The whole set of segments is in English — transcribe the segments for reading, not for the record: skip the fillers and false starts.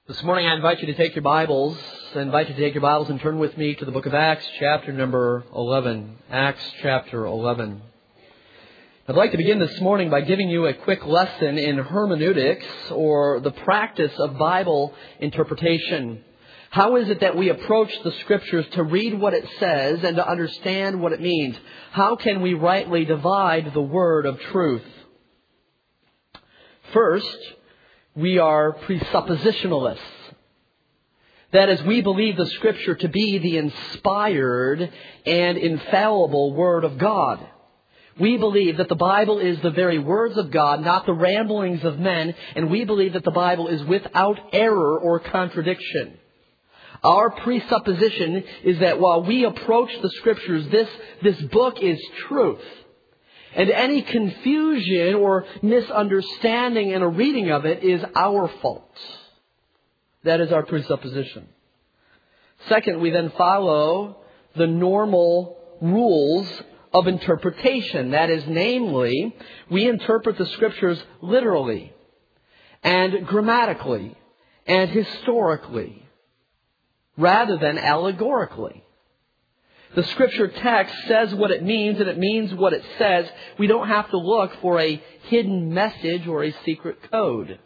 This morning I invite you to take your Bibles. And turn with me to the book of Acts, chapter number 11. Acts chapter 11. I'd like to begin this morning by giving you a quick lesson in hermeneutics, or the practice of Bible interpretation. How is it that we approach the Scriptures to read what it says and to understand what it means? How can we rightly divide the word of truth? First, we are presuppositionalists. That is, we believe the Scripture to be the inspired and infallible Word of God. We believe that the Bible is the very words of God, not the ramblings of men, and we believe that the Bible is without error or contradiction. Our presupposition is that while we approach the Scriptures, this book is truth. And any confusion or misunderstanding in a reading of it is our fault. That is our presupposition. Second, we then follow the normal rules of interpretation. That is, namely, we interpret the Scriptures literally and grammatically and historically rather than allegorically. The Scripture text says what it means, and it means what it says. We don't have to look for a hidden message or a secret code.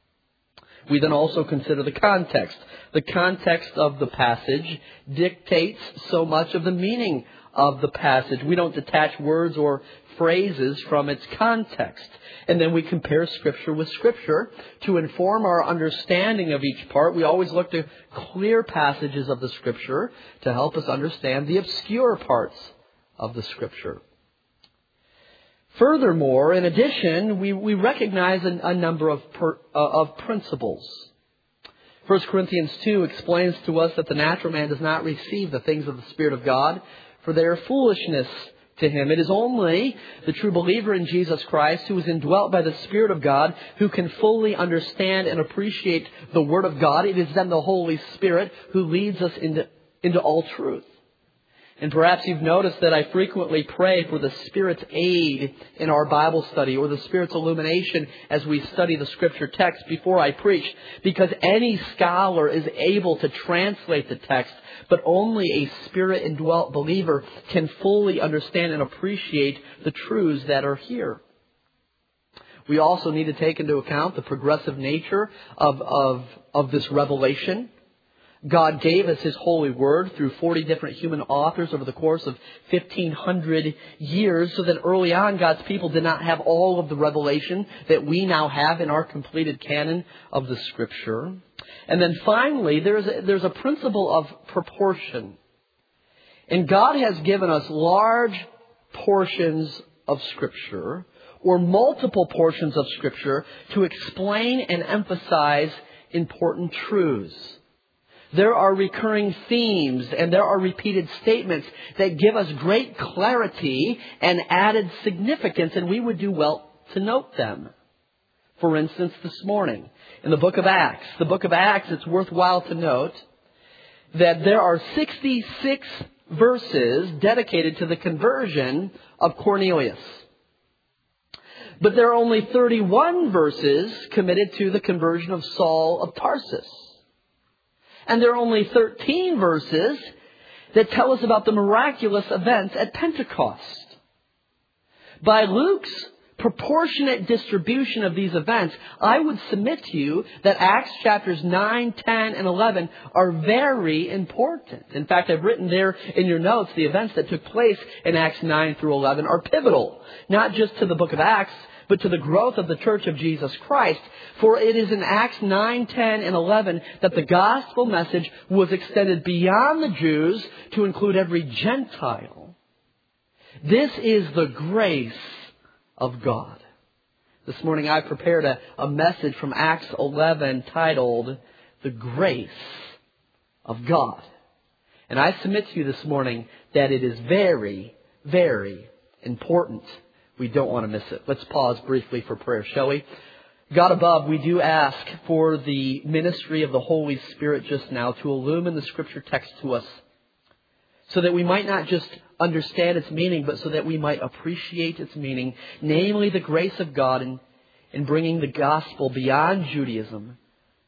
We then also consider the context. The context of the passage dictates so much of the meaning of the passage. We don't detach words or phrases from its context. And then we compare Scripture with Scripture to inform our understanding of each part. We always look to clear passages of the Scripture to help us understand the obscure parts of the Scripture. Furthermore, in addition, we recognize a number of principles. 1 Corinthians 2 explains to us that the natural man does not receive the things of the Spirit of God, for they are foolishness to him. It is only the true believer in Jesus Christ, who is indwelt by the Spirit of God, who can fully understand and appreciate the Word of God. It is then the Holy Spirit who leads us into all truth. And perhaps you've noticed that I frequently pray for the Spirit's aid in our Bible study, or the Spirit's illumination as we study the Scripture text before I preach, because any scholar is able to translate the text, but only a Spirit-indwelt believer can fully understand and appreciate the truths that are here. We also need to take into account the progressive nature of this revelation. God gave us His holy word through 40 different human authors over the course of 1,500 years, so that early on God's people did not have all of the revelation that we now have in our completed canon of the Scripture. And then finally, there's a principle of proportion. And God has given us large portions of Scripture, or multiple portions of Scripture, to explain and emphasize important truths. There are recurring themes and there are repeated statements that give us great clarity and added significance, and we would do well to note them. For instance, this morning, in the book of Acts, it's worthwhile to note that there are 66 verses dedicated to the conversion of Cornelius. But there are only 31 verses committed to the conversion of Saul of Tarsus. And there are only 13 verses that tell us about the miraculous events at Pentecost. By Luke's proportionate distribution of these events, I would submit to you that Acts chapters 9, 10, and 11 are very important. In fact, I've written there in your notes, the events that took place in Acts 9 through 11 are pivotal, not just to the book of Acts, but to the growth of the Church of Jesus Christ. For it is in Acts 9, 10, and 11 that the gospel message was extended beyond the Jews to include every Gentile. This is the grace of God. This morning I prepared a message from Acts 11 titled, The Grace of God. And I submit to you this morning that it is very, very important. We don't want to miss it. Let's pause briefly for prayer, shall we? God above, we do ask for the ministry of the Holy Spirit just now to illumine the Scripture text to us, so that we might not just understand its meaning, but so that we might appreciate its meaning, namely the grace of God in bringing the gospel beyond Judaism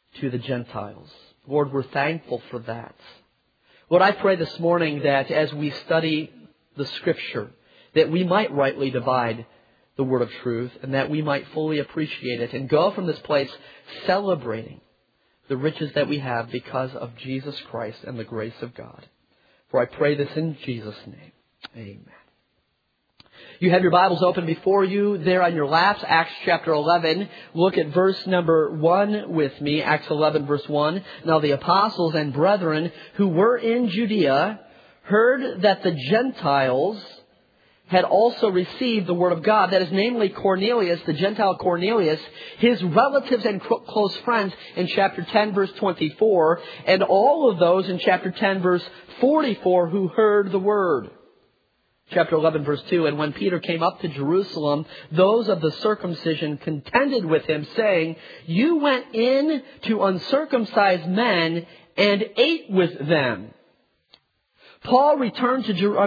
to the Gentiles. Lord, we're thankful for that. Lord, I pray this morning that as we study the Scripture, that we might rightly divide the word of truth and that we might fully appreciate it and go from this place celebrating the riches that we have because of Jesus Christ and the grace of God. For I pray this in Jesus' name. Amen. You have your Bibles open before you there on your laps, Acts chapter 11. Look at verse number 1 with me, Acts 11 verse 1. Now the apostles and brethren who were in Judea heard that the Gentiles had also received the word of God. That is namely Cornelius, the Gentile Cornelius, his relatives and close friends in chapter 10 verse 24, and all of those in chapter 10 verse 44 who heard the word. Chapter 11 verse 2, and when Peter came up to Jerusalem, those of the circumcision contended with him, saying, "You went in to uncircumcised men and ate with them." Peter returned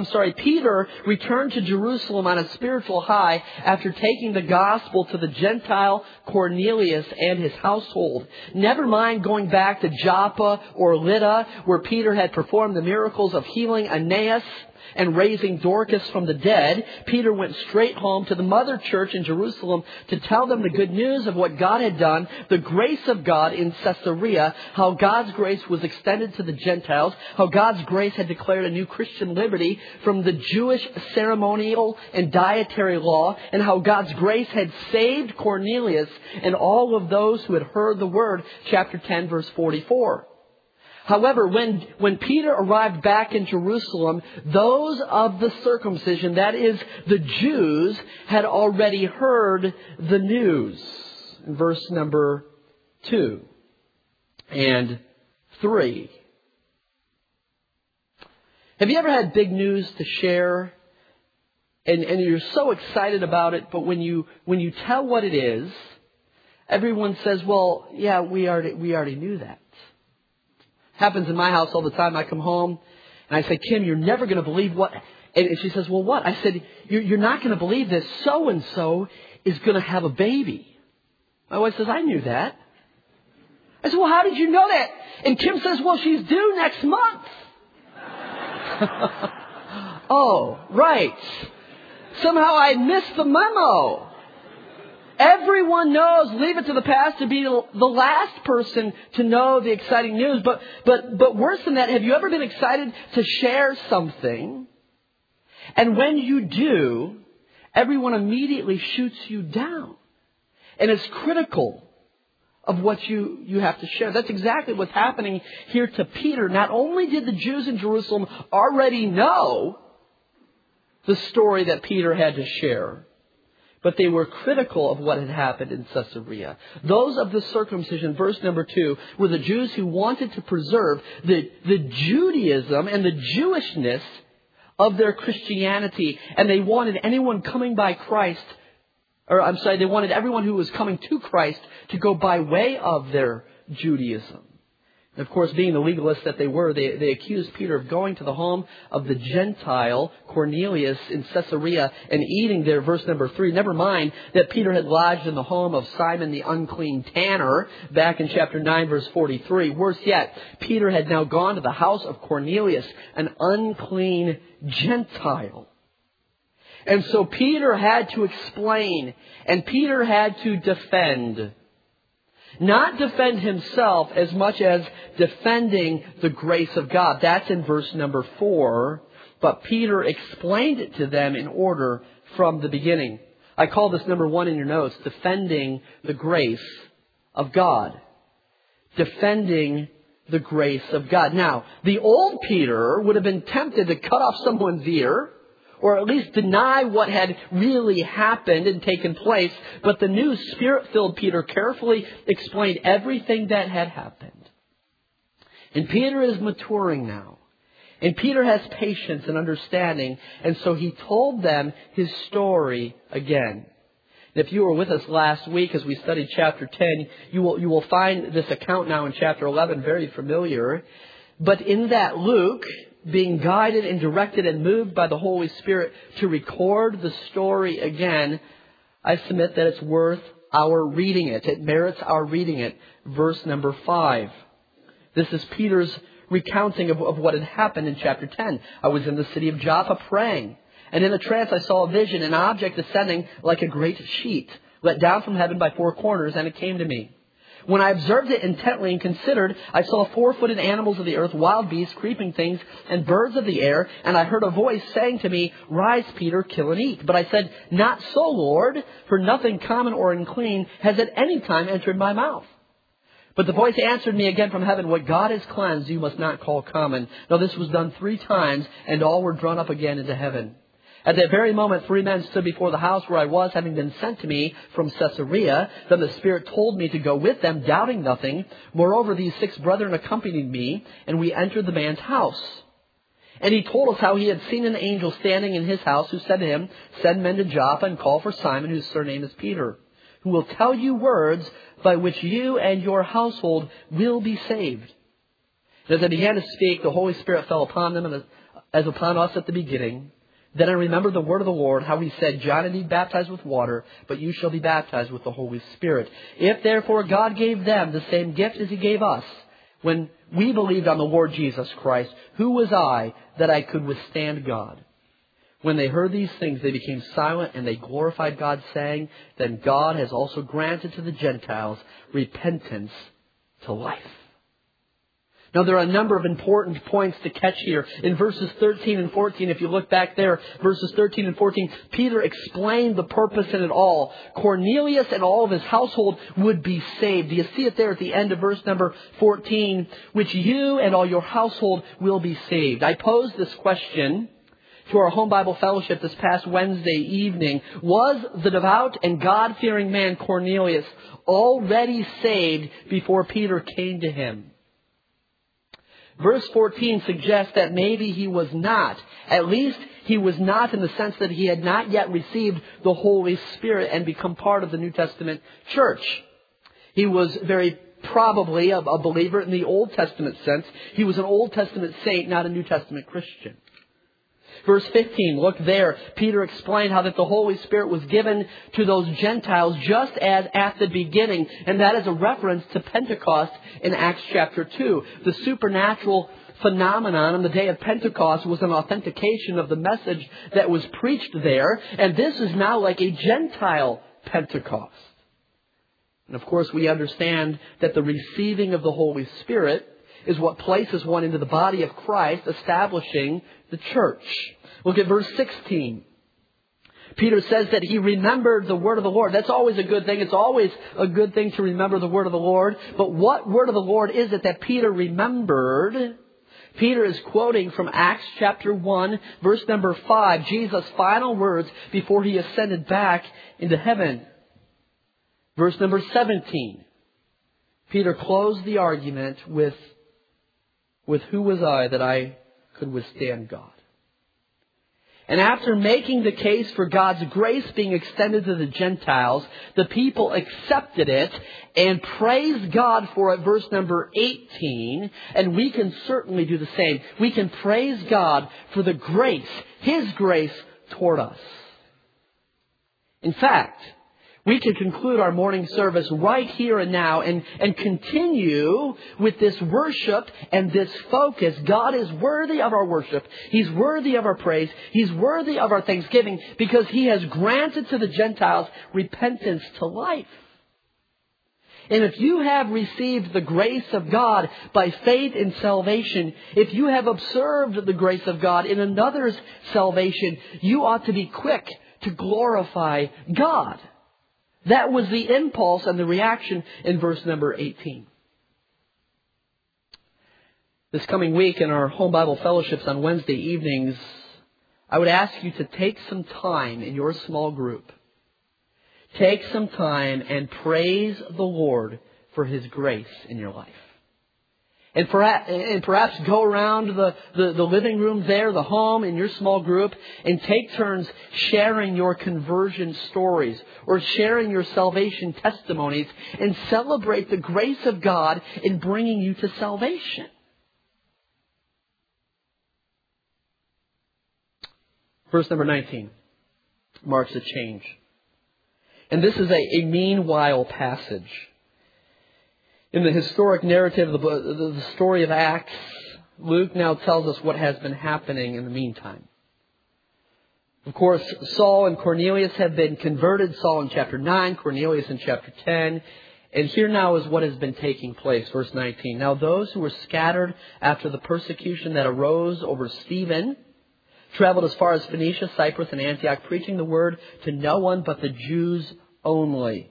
to Jerusalem on a spiritual high after taking the gospel to the Gentile Cornelius and his household. Never mind going back to Joppa or Lydda, where Peter had performed the miracles of healing Aeneas and raising Dorcas from the dead. Peter went straight home to the mother church in Jerusalem to tell them the good news of what God had done, the grace of God in Caesarea, how God's grace was extended to the Gentiles, how God's grace had declared a new Christian liberty from the Jewish ceremonial and dietary law, and how God's grace had saved Cornelius and all of those who had heard the word, chapter 10, verse 44. However, when Peter arrived back in Jerusalem, those of the circumcision, that is, the Jews, had already heard the news. In verse number 2 and 3. Have you ever had big news to share and you're so excited about it, but when you tell what it is, everyone says, "Well, yeah, we already knew that." Happens in my house all the time. I come home and I say, "Kim, you're never going to believe what..." And she says, "Well, what?" I said, you're not going to believe this. So-and-so is going to have a baby." My wife says, "I knew that." I said, "Well, how did you know that?" And Kim says, "Well, she's due next month." Oh, right. Somehow I missed the memo. Everyone knows, leave it to the pastor to be the last person to know the exciting news. But worse than that, have you ever been excited to share something? And when you do, everyone immediately shoots you down. And it's critical of what you have to share. That's exactly what's happening here to Peter. Not only did the Jews in Jerusalem already know the story that Peter had to share, but they were critical of what had happened in Caesarea. Those of the circumcision, verse number 2, were the Jews who wanted to preserve the Judaism and the Jewishness of their Christianity. And they wanted anyone coming by Christ, they wanted everyone who was coming to Christ to go by way of their Judaism. And of course, being the legalists that they were, they accused Peter of going to the home of the Gentile Cornelius in Caesarea and eating there, verse number 3. Never mind that Peter had lodged in the home of Simon the unclean tanner back in chapter 9, verse 43. Worse yet, Peter had now gone to the house of Cornelius, an unclean Gentile. And so Peter had to explain, and Peter had to defend. Not defend himself as much as defending the grace of God. That's in verse number 4. But Peter explained it to them in order from the beginning. I call this number 1 in your notes, defending the grace of God. Defending the grace of God. Now, the old Peter would have been tempted to cut off someone's ear, or at least deny what had really happened and taken place. But the new Spirit-filled Peter carefully explained everything that had happened. And Peter is maturing now. And Peter has patience and understanding. And so he told them his story again. And if you were with us last week as we studied chapter 10, you will find this account now in chapter 11 very familiar. But in that Luke, being guided and directed and moved by the Holy Spirit to record the story again, I submit that it's worth our reading it. It merits our reading it. Verse number 5. This is Peter's recounting of what had happened in chapter 10. I was in the city of Joppa praying, and in a trance I saw a vision, an object descending like a great sheet, let down from heaven by four corners, and it came to me. When I observed it intently and considered, I saw four-footed animals of the earth, wild beasts, creeping things, and birds of the air. And I heard a voice saying to me, Rise, Peter, kill and eat. But I said, Not so, Lord, for nothing common or unclean has at any time entered my mouth. But the voice answered me again from heaven, What God has cleansed you must not call common. Now this was done 3 times, and all were drawn up again into heaven. At that very moment, 3 men stood before the house where I was, having been sent to me from Caesarea. Then the Spirit told me to go with them, doubting nothing. Moreover, these 6 brethren accompanied me, and we entered the man's house. And he told us how he had seen an angel standing in his house, who said to him, Send men to Joppa and call for Simon, whose surname is Peter, who will tell you words by which you and your household will be saved. And as I began to speak, the Holy Spirit fell upon them as upon us at the beginning. Then I remembered the word of the Lord, how he said, John indeed baptized with water, but you shall be baptized with the Holy Spirit. If therefore God gave them the same gift as he gave us, when we believed on the Lord Jesus Christ, who was I that I could withstand God? When they heard these things, they became silent, and they glorified God, saying, Then God has also granted to the Gentiles repentance to life. Now, there are a number of important points to catch here. In verses 13 and 14, if you look back there, verses 13 and 14, Peter explained the purpose in it all. Cornelius and all of his household would be saved. Do you see it there at the end of verse number 14? Which you and all your household will be saved. I posed this question to our Home Bible Fellowship this past Wednesday evening. Was the devout and God-fearing man Cornelius already saved before Peter came to him? Verse 14 suggests that maybe he was not. At least he was not in the sense that he had not yet received the Holy Spirit and become part of the New Testament church. He was very probably a believer in the Old Testament sense. He was an Old Testament saint, not a New Testament Christian. Verse 15, look there. Peter explained how that the Holy Spirit was given to those Gentiles just as at the beginning. And that is a reference to Pentecost in Acts chapter 2. The supernatural phenomenon on the day of Pentecost was an authentication of the message that was preached there. And this is now like a Gentile Pentecost. And of course, we understand that the receiving of the Holy Spirit is what places one into the body of Christ, establishing the church. Look at verse 16. Peter says that he remembered the word of the Lord. That's always a good thing. It's always a good thing to remember the word of the Lord. But what word of the Lord is it that Peter remembered? Peter is quoting from Acts chapter 1, verse number 5, Jesus' final words before he ascended back into heaven. Verse number 17. Peter closed the argument with who was I that I could withstand God? And after making the case for God's grace being extended to the Gentiles, the people accepted it and praised God for it. Verse number 18. And we can certainly do the same. We can praise God for the grace, His grace toward us. In fact, we can conclude our morning service right here and now and continue with this worship and this focus. God is worthy of our worship. He's worthy of our praise. He's worthy of our thanksgiving because He has granted to the Gentiles repentance to life. And if you have received the grace of God by faith in salvation, if you have observed the grace of God in another's salvation, you ought to be quick to glorify God. That was the impulse and the reaction in verse number 18. This coming week in our home Bible fellowships on Wednesday evenings, I would ask you to take some time in your small group. Take some time and praise the Lord for His grace in your life. And perhaps go around the living room there, the home, in your small group, and take turns sharing your conversion stories or sharing your salvation testimonies and celebrate the grace of God in bringing you to salvation. Verse number 19 marks a change. And this is a meanwhile passage. In the historic narrative of the story of Acts, Luke now tells us what has been happening in the meantime. Of course, Saul and Cornelius have been converted. Saul in chapter 9, Cornelius in chapter 10. And here now is what has been taking place. Verse 19. Now those who were scattered after the persecution that arose over Stephen traveled as far as Phoenicia, Cyprus, and Antioch, preaching the word to no one but the Jews only.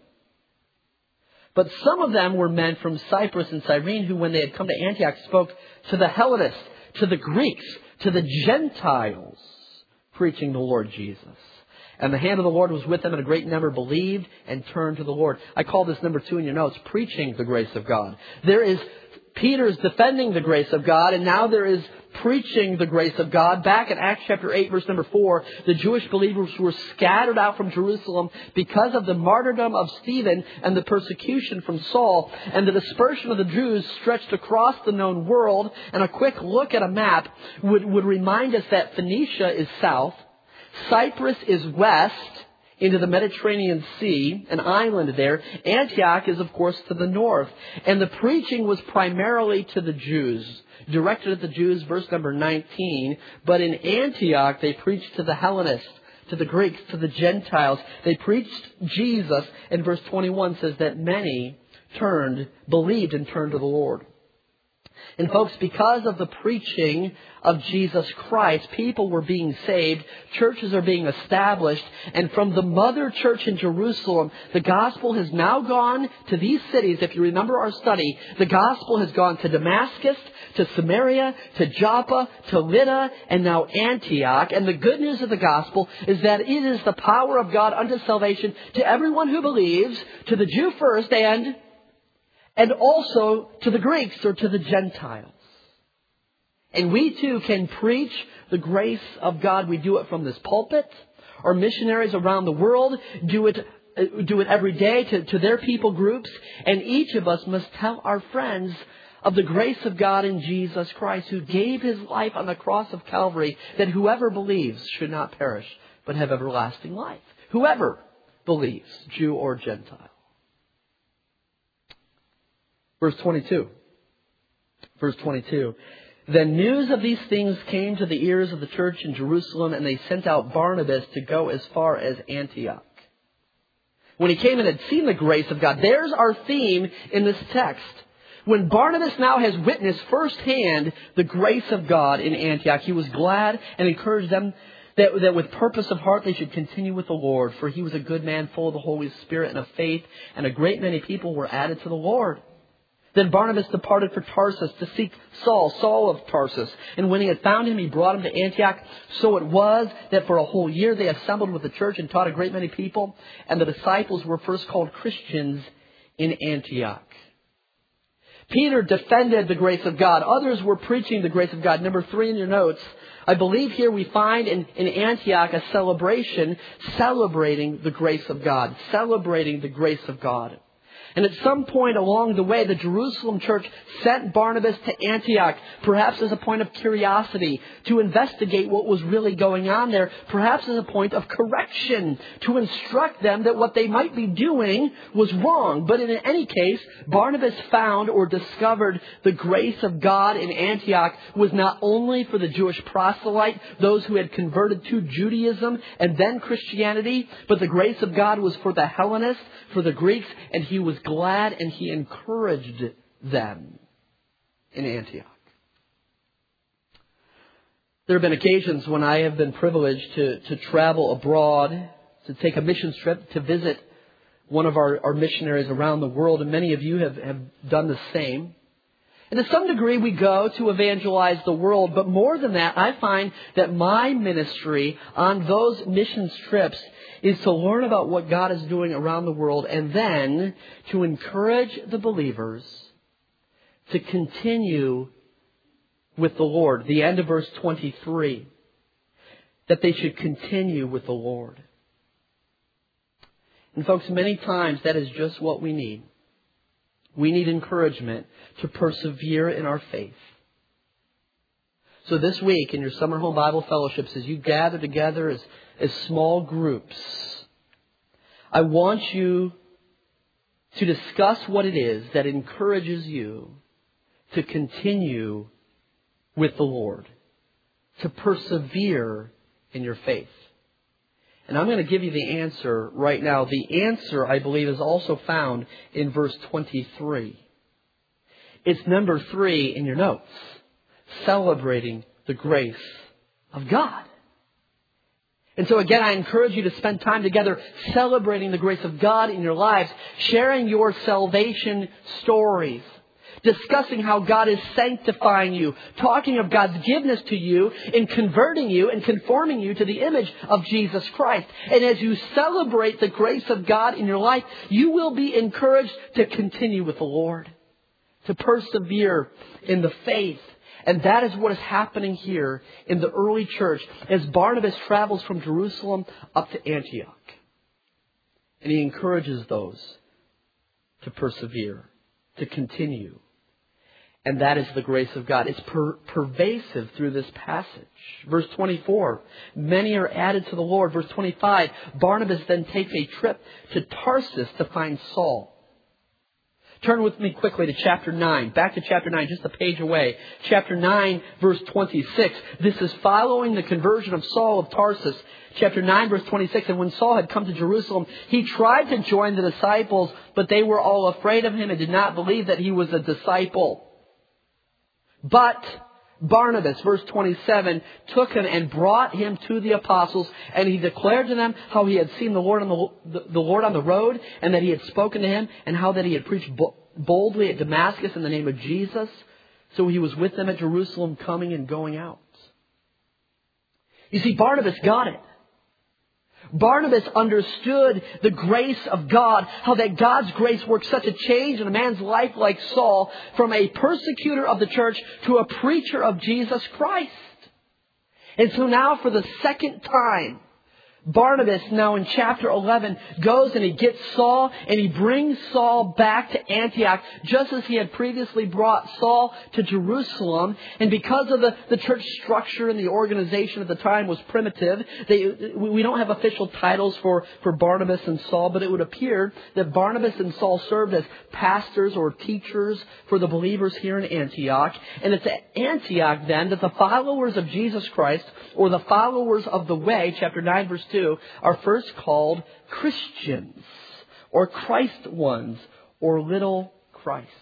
But some of them were men from Cyprus and Cyrene who, when they had come to Antioch, spoke to the Hellenists, to the Greeks, to the Gentiles, preaching the Lord Jesus. And the hand of the Lord was with them, and a great number believed and turned to the Lord. I call this number 2 in your notes, preaching the grace of God. There is Peter's defending the grace of God, and now there is preaching the grace of God. Back in Acts chapter 8, verse number 4, the Jewish believers were scattered out from Jerusalem because of the martyrdom of Stephen and the persecution from Saul. And the dispersion of the Jews stretched across the known world. And a quick look at a map would remind us that Phoenicia is south, Cyprus is west, into the Mediterranean Sea, an island there. Antioch is, of course, to the north. And the preaching was primarily to the Jews, directed at the Jews, verse number 19. But in Antioch, they preached to the Hellenists, to the Greeks, to the Gentiles. They preached Jesus, and verse 21 says that many believed and turned to the Lord. And folks, because of the preaching of Jesus Christ, people were being saved, churches are being established, and from the mother church in Jerusalem, the gospel has now gone to these cities. If you remember our study, the gospel has gone to Damascus, to Samaria, to Joppa, to Lydda, and now Antioch. And the good news of the gospel is that it is the power of God unto salvation to everyone who believes, to the Jew first, and also to the Greeks or to the Gentiles. And we too can preach the grace of God. We do it from this pulpit. Our missionaries around the world do it every day to their people groups. And each of us must tell our friends of the grace of God in Jesus Christ, who gave His life on the cross of Calvary, that whoever believes should not perish, but have everlasting life. Whoever believes, Jew or Gentile. Verse 22. Then news of these things came to the ears of the church in Jerusalem, and they sent out Barnabas to go as far as Antioch. When he came and had seen the grace of God, there's our theme in this text. When Barnabas now has witnessed firsthand the grace of God in Antioch, he was glad and encouraged them that with purpose of heart they should continue with the Lord. For he was a good man, full of the Holy Spirit and of faith, and a great many people were added to the Lord. Then Barnabas departed for Tarsus to seek Saul of Tarsus. And when he had found him, he brought him to Antioch. So it was that for a whole year they assembled with the church and taught a great many people. And the disciples were first called Christians in Antioch. Peter defended the grace of God. Others were preaching the grace of God. Number 3 in your notes. I believe here we find in Antioch a celebration celebrating the grace of God. Celebrating the grace of God. And at some point along the way, the Jerusalem church sent Barnabas to Antioch, perhaps as a point of curiosity, to investigate what was really going on there, perhaps as a point of correction, to instruct them that what they might be doing was wrong. But in any case, Barnabas found or discovered the grace of God in Antioch was not only for the Jewish proselyte, those who had converted to Judaism and then Christianity, but the grace of God was for the Hellenists, for the Greeks, and he was glad and he encouraged them in Antioch. There have been occasions when I have been privileged to travel abroad, to take a missions trip, to visit one of our missionaries around the world, and many of you have done the same. And to some degree we go to evangelize the world, but more than that, I find that my ministry on those missions trips is to learn about what God is doing around the world, and then to encourage the believers to continue with the Lord. The end of verse 23, that they should continue with the Lord. And folks, many times that is just what we need. We need encouragement to persevere in our faith. So this week in your Summer Home Bible Fellowships, as you gather together as small groups, I want you to discuss what it is that encourages you to continue with the Lord, to persevere in your faith. And I'm going to give you the answer right now. The answer, I believe, is also found in verse 23. It's number 3 in your notes. Celebrating the grace of God. And so again, I encourage you to spend time together celebrating the grace of God in your lives, sharing your salvation stories, discussing how God is sanctifying you, talking of God's goodness to you in converting you and conforming you to the image of Jesus Christ. And as you celebrate the grace of God in your life, you will be encouraged to continue with the Lord, to persevere in the faith. And that is what is happening here in the early church as Barnabas travels from Jerusalem up to Antioch. And he encourages those to persevere, to continue. And that is the grace of God. It's pervasive through this passage. Verse 24, many are added to the Lord. Verse 25, Barnabas then takes a trip to Tarsus to find Saul. Turn with me quickly to chapter 9. Back to chapter 9, just a page away. Chapter 9, verse 26. This is following the conversion of Saul of Tarsus. Chapter 9, verse 26. And when Saul had come to Jerusalem, he tried to join the disciples, but they were all afraid of him and did not believe that he was a disciple. But Barnabas, verse 27, took him and brought him to the apostles, and he declared to them how he had seen the Lord on the road, and that he had spoken to him, and how that he had preached boldly at Damascus in the name of Jesus. So he was with them at Jerusalem, coming and going out. You see, Barnabas got it. Barnabas understood the grace of God, how that God's grace works such a change in a man's life like Saul, from a persecutor of the church to a preacher of Jesus Christ. And so now for the second time, Barnabas, now in chapter 11, goes and he gets Saul and he brings Saul back to Antioch, just as he had previously brought Saul to Jerusalem. And because of the church structure and the organization at the time was primitive, we don't have official titles for Barnabas and Saul, but it would appear that Barnabas and Saul served as pastors or teachers for the believers here in Antioch. And it's at Antioch then that the followers of Jesus Christ, or the followers of the way, chapter 9, verse 2, are first called Christians, or Christ ones, or little Christs.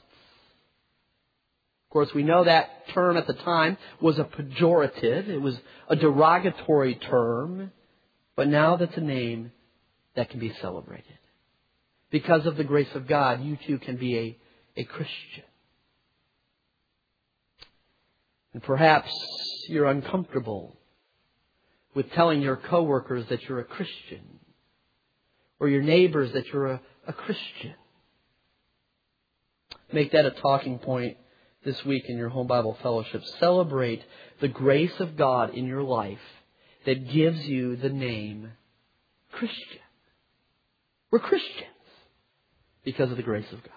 Of course, we know that term at the time was a pejorative. It was a derogatory term. But now that's a name that can be celebrated. Because of the grace of God, you too can be a Christian. And perhaps you're uncomfortable with telling your coworkers that you're a Christian, or your neighbors that you're a Christian. Make that a talking point this week in your home Bible fellowship. Celebrate the grace of God in your life that gives you the name Christian. We're Christians because of the grace of God.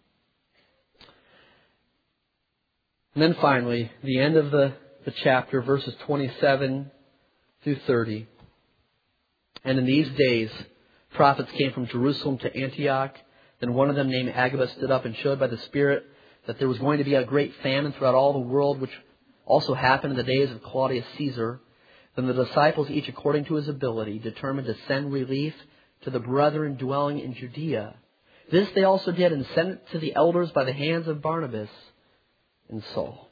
And then finally, the end of the chapter, verses 27 through 30. And in these days, prophets came from Jerusalem to Antioch. Then one of them, named Agabus, stood up and showed by the Spirit that there was going to be a great famine throughout all the world, which also happened in the days of Claudius Caesar. Then the disciples, each according to his ability, determined to send relief to the brethren dwelling in Judea. This they also did, and sent it to the elders by the hands of Barnabas and Saul.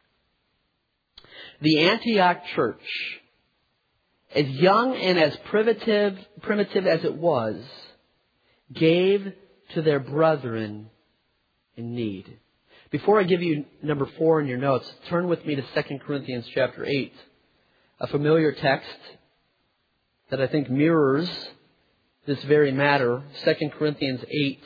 The Antioch church, as young and as primitive as it was, gave to their brethren in need. Before I give you number 4 in your notes, turn with me to 2 Corinthians chapter 8, a familiar text that I think mirrors this very matter. 2 Corinthians 8.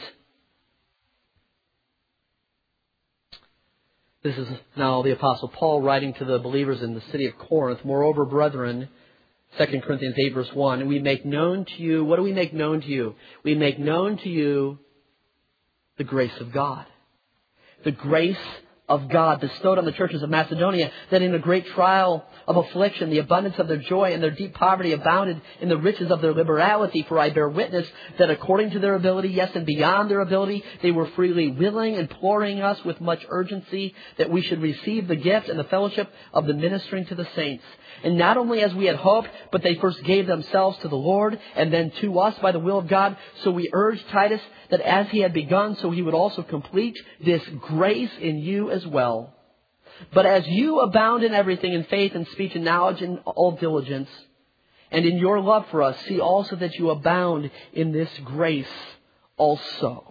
This is now the Apostle Paul writing to the believers in the city of Corinth. Moreover, brethren, 2 Corinthians 8 verse 1, we make known to you, what do we make known to you? We make known to you the grace of God. The grace of God bestowed on the churches of Macedonia, that in a great trial of affliction, the abundance of their joy and their deep poverty abounded in the riches of their liberality. For I bear witness that according to their ability, yes, and beyond their ability, they were freely willing, imploring us with much urgency that we should receive the gift and the fellowship of the ministering to the saints. And not only as we had hoped, but they first gave themselves to the Lord and then to us by the will of God. So we urged Titus that as he had begun, so he would also complete this grace in you as well. But as you abound in everything, in faith and speech and knowledge and all diligence, and in your love for us, see also that you abound in this grace also.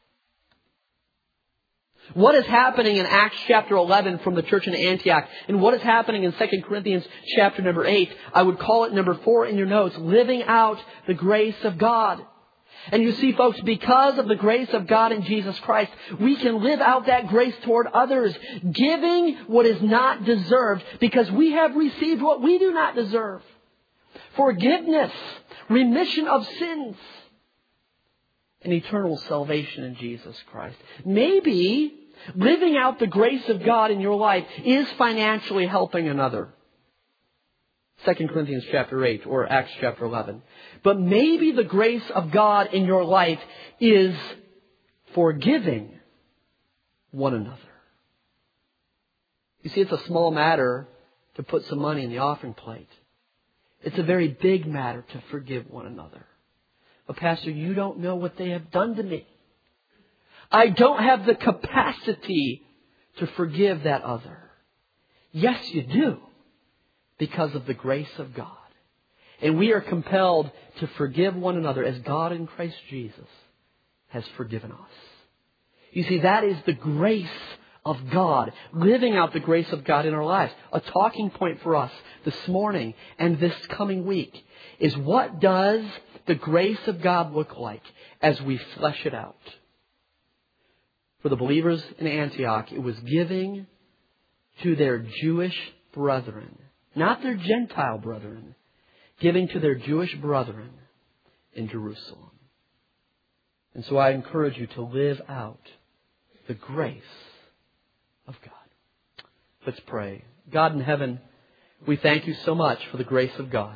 What is happening in Acts chapter 11 from the church in Antioch, and what is happening in 2 Corinthians chapter number 8, I would call it number 4 in your notes, living out the grace of God. And you see, folks, because of the grace of God in Jesus Christ, we can live out that grace toward others, giving what is not deserved, because we have received what we do not deserve. Forgiveness, remission of sins, and eternal salvation in Jesus Christ. Maybe living out the grace of God in your life is financially helping another. 2 Corinthians chapter 8 or Acts chapter 11. But maybe the grace of God in your life is forgiving one another. You see, it's a small matter to put some money in the offering plate. It's a very big matter to forgive one another. But Pastor, you don't know what they have done to me. I don't have the capacity to forgive that other. Yes, you do, because of the grace of God. And we are compelled to forgive one another as God in Christ Jesus has forgiven us. You see, that is the grace of God, living out the grace of God in our lives. A talking point for us this morning and this coming week is, what does the grace of God look like as we flesh it out? For the believers in Antioch, it was giving to their Jewish brethren, not their Gentile brethren, giving to their Jewish brethren in Jerusalem. And so I encourage you to live out the grace of God. Let's pray. God in heaven, we thank you so much for the grace of God.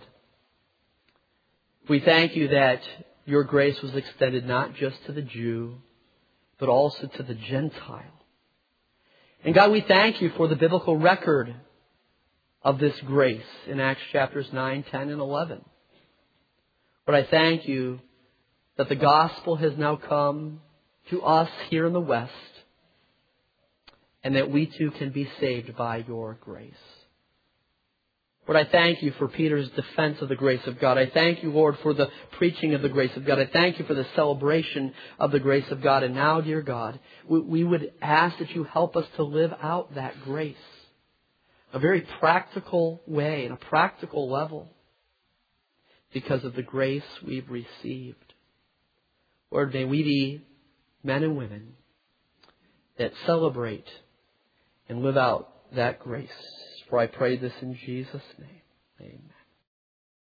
We thank you that your grace was extended not just to the Jew, but also to the Gentile. And God, we thank you for the biblical record of this grace in Acts chapters 9, 10, and 11. But I thank you that the gospel has now come to us here in the West, and that we too can be saved by your grace. Lord, I thank you for Peter's defense of the grace of God. I thank you, Lord, for the preaching of the grace of God. I thank you for the celebration of the grace of God. And now, dear God, we would ask that you help us to live out that grace. A very practical way, in a practical level, because of the grace we've received. Lord, may we be men and women that celebrate and live out that grace. For I pray this in Jesus' name. Amen.